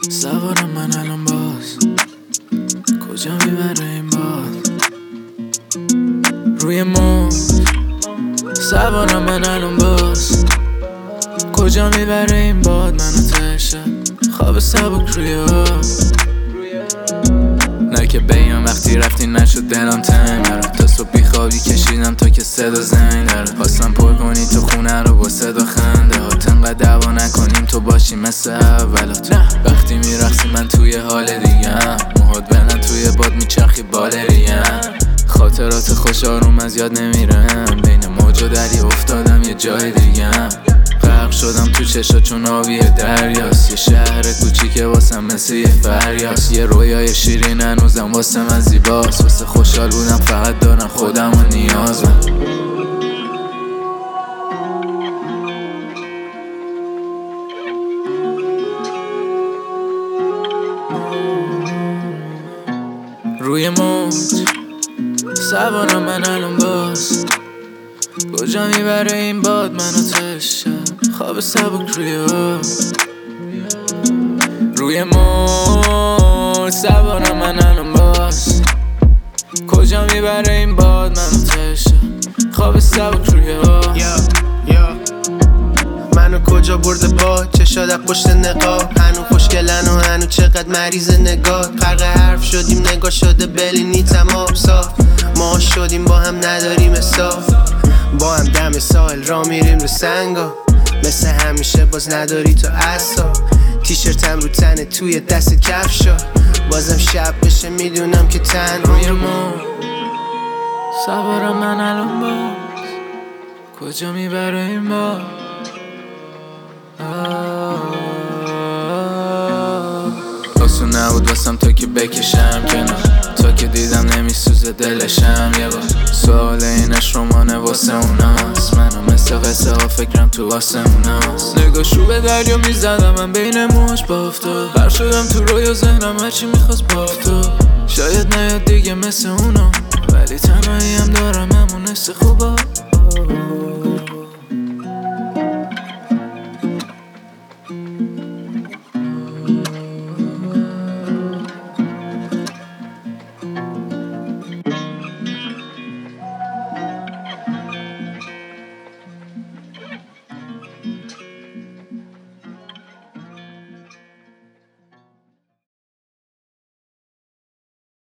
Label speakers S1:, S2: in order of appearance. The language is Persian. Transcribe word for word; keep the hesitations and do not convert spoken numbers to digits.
S1: سوارم من الان باز کجا میبره این باد روی موج سوارم من الان باز کجا میبره این باد منو تشه خواب سبک روی آب نه که بگم وقتی رفتی نشد دلم تنگ داره تا صبح بیخوابی کشیدم تا که صدا زنگ داره خواستم پر کنی تو خونه رو با صدا خنده هات انقدر دعوا نکنیم تو باشی مثل اولات وقتی میرقصی من توی حال دیگم موهات بلند توی باد میچرخی بالریم خاطرات خوش آروم از یاد نمیرم بین موج و دریا افتادم یه جای دیگم غرق شدم تو چشا چون آبی دریاست یه شهر کوچیکه واسم مثل یه فریاست یه رویای شیرین هنوزم واسه من زیباست واسه خوشحال بودم فقط دارم خودم و نیازم روی موج سوارم من الان باز کجا میبره این باد منو تشه خواب سبک روی آب روی موج سوارم من الان باز کجا میبره این باد منو تشه خواب سبک روی آب
S2: منو کجا برده باد چشاد از پشت نقاب هنو خوشگلن و هنو چقدر مریض نگاه غرق حرف شدیم نگاه شده بلینی تمام صاف ما شدیم با هم نداریم حساب با هم دم ساحل را میریم رو سنگا مثل همیشه باز نداری تو عصا تیشرتم رو تنه توی دست کفشا بازم شب بشه میدونم که تنها
S1: روی موج سوارم من الان باز کجا میبره این باد آسون نبود واسم تا که بکشم کنار تا که دیدم نمیسوزه دلشم یه بار سوال اینش رومانه واسه اوناست منو مثل قصه ها فکرم تو واسه اوناست نگاهشو به دریا میزدم من بین موج بافتاد غرق شدم تو رویا ذهنم هرچی میخواست بافتاد شاید نیاد دیگه مثل اونا ولی تنهایی هم دارم همون حس خوبا